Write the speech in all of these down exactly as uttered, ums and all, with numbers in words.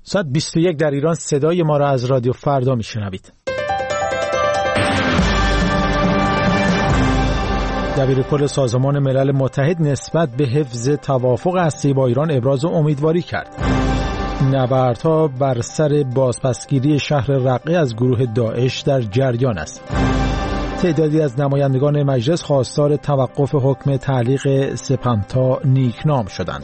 ساعت بیست و یک در ایران صدای ما را از رادیو فردا میشنوید. دبیرکل سازمان ملل متحد نسبت به حفظ توافق هسته‌ای با ایران ابراز امیدواری کرد. نبردها بر سر بازپسگیری شهر رقه از گروه داعش در جریان است. تعدادی از نمایندگان مجلس خواستار توقف حکم تعلیق سپنتا نیکنام شدند.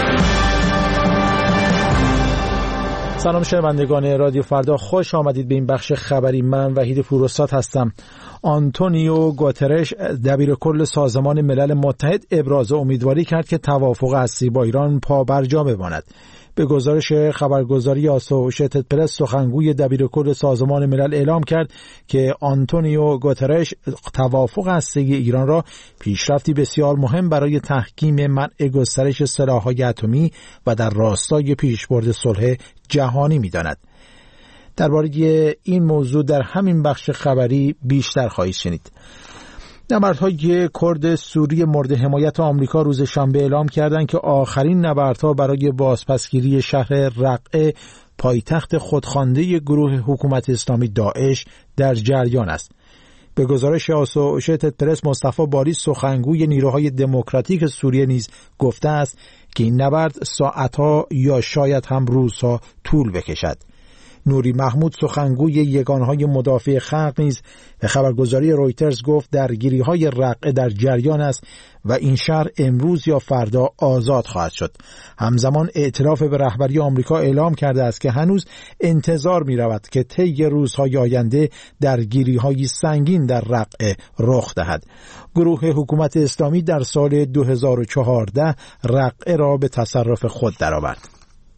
سلام شنوندگان رادیو فردا، خوش آمدید به این بخش خبری. من وحید پوراستاد هستم. آنتونیو گوترش دبیرکل سازمان ملل متحد ابراز امیدواری کرد که توافق هسته‌ای با ایران پابرجا بماند. به گزارش خبرگزاری آسوشیتد پرس، سخنگوی دبیرکل سازمان ملل اعلام کرد که آنتونیو گوترش توافق هسته‌ای ایران را پیشرفتی بسیار مهم برای تحکیم منع گسترش سلاح‌های اتمی و در راستای پیشبرد صلح جهانی می‌داند. درباره این موضوع در همین بخش خبری بیشتر خواهید شنید. نبردهای کرد سوری مورد حمایت آمریکا روز شنبه اعلام کردند که آخرین نبردها برای بازپسگیری شهر رقه، پایتخت خودخوانده گروه حکومت اسلامی داعش، در جریان است. به گزارش آسوشیتد پرس، مصطفی باری سخنگوی نیروهای دموکراتیک سوریه نیز گفته است که این نبرد ساعتها یا شاید هم روزها طول بکشد. نوری محمود سخنگوی یگانهای مدافع خلق نیز به خبرگزاری رویترز گفت درگیری‌های رقه در جریان است و این شهر امروز یا فردا آزاد خواهد شد. همزمان ائتلاف به رهبری آمریکا اعلام کرده است که هنوز انتظار می‌رود که طی روزهای آینده درگیری‌های سنگین در رقه رخ دهد. گروه حکومت اسلامی در سال دو هزار و چهارده رقه را به تصرف خود درآورد.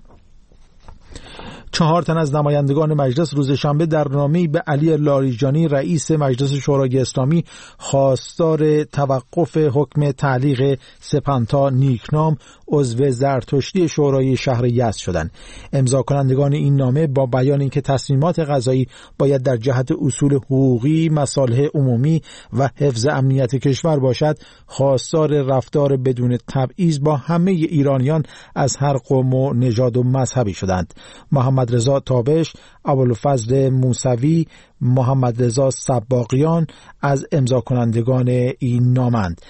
چهار تن از نمایندگان مجلس روز شنبه در نامه‌ای به علی لاریجانی، رئیس مجلس شورای اسلامی، خواستار توقف حکم تعلیق سپنتا نیکنام، عضو زرتشتی شورای شهر یزد شدند. امضا کنندگان این نامه با بیان اینکه تصمیمات قضایی باید در جهت اصول حقوقی، مصالح عمومی و حفظ امنیت کشور باشد، خواستار رفتار بدون تبعیض با همه ایرانیان از هر قوم و نژاد و مذهبی شدند. محمد رضا تابش، ابوالفضل موسوی، محمد رضا سباقیان از امضا کنندگان این نامند.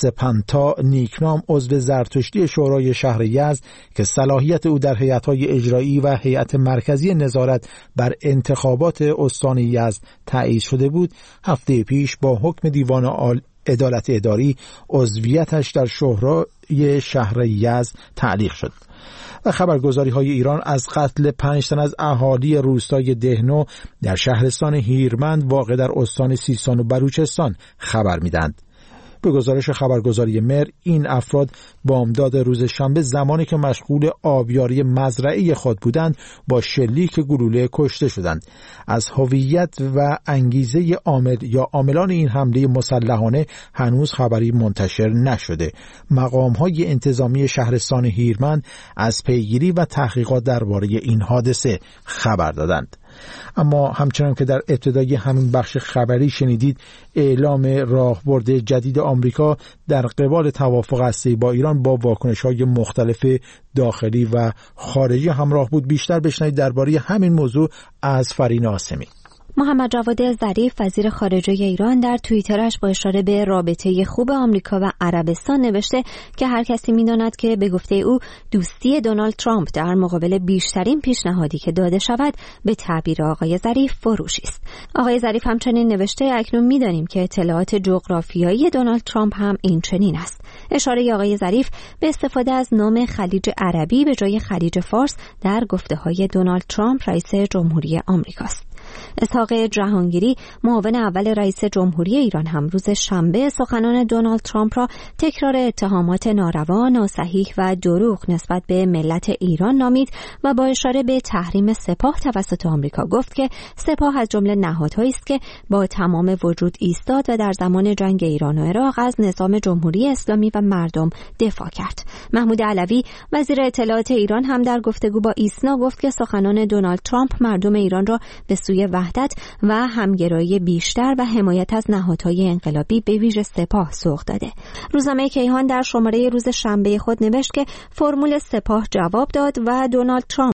سپنتا نیکنام عضو زرتشتی شورای شهر یزد که صلاحیت او در هیئت‌های اجرایی و هیئت مرکزی نظارت بر انتخابات استان یزد تایید شده بود، هفته پیش با حکم دیوان عالی عدالت اداری عضویتش در شورای شهر یزد تعلیق شد. و خبرگزاری‌های ایران از قتل پنج تن از اهالی روستای دهنو در شهرستان هیرمند واقع در استان سیستان و بلوچستان خبر می‌دهند. به گزارش خبرگزاری مر، این افراد بامداد روز شنبه زمانی که مشغول آبیاری مزرعه خود بودند با شلیک گلوله کشته شدند. از هویت و انگیزه عامل یا عاملان این حمله مسلحانه هنوز خبری منتشر نشده. مقام‌های انتظامی شهرستان هیرمند از پیگیری و تحقیقات درباره این حادثه خبر دادند. اما همچنان که در ابتدای همین بخش خبری شنیدید، اعلام راهبرد جدید آمریکا در قبال توافق هسته‌ای با ایران با واکنش‌های مختلف داخلی و خارجی همراه بود. بیشتر بشنوید درباره همین موضوع از فرین آسمی. محمد جواد ظریف وزیر خارجه ایران در توییترش با اشاره به رابطه خوب آمریکا و عربستان نوشته که هر کسی می‌داند که به گفته او دوستی دونالد ترامپ در مقابل بیشترین پیشنهادی که داده شود به تعبیر آقای ظریف فروشی است. آقای ظریف همچنین نوشته اکنون می‌دانیم که اطلاعات جغرافیایی دونالد ترامپ هم این چنین است. اشاره آقای ظریف به استفاده از نام خلیج عربی به جای خلیج فارس در گفته‌های دونالد ترامپ رئیس جمهوری آمریکاست. اسحاق جهانگیری معاون اول رئیس جمهوری ایران هم روز شنبه سخنان دونالد ترامپ را تکرار اتهامات ناروا، ناصحیح و دروغ نسبت به ملت ایران نامید و با اشاره به تحریم سپاه توسط آمریکا گفت که سپاه از جمله نهادهایی است که با تمام وجود ایستاد و در زمان جنگ ایران و عراق از نظام جمهوری اسلامی و مردم دفاع کرد. محمود علوی وزیر اطلاعات ایران هم در گفتگو با ایسنا گفت که سخنان دونالد ترامپ مردم ایران را به سوی وحدت و همگرایی بیشتر و حمایت از نهادهای انقلابی به ویژه سپاه سوق داده. روزنامه کیهان در شماره روز شنبه خود نوشت که فرمول سپاه جواب داد و دونالد ترامپ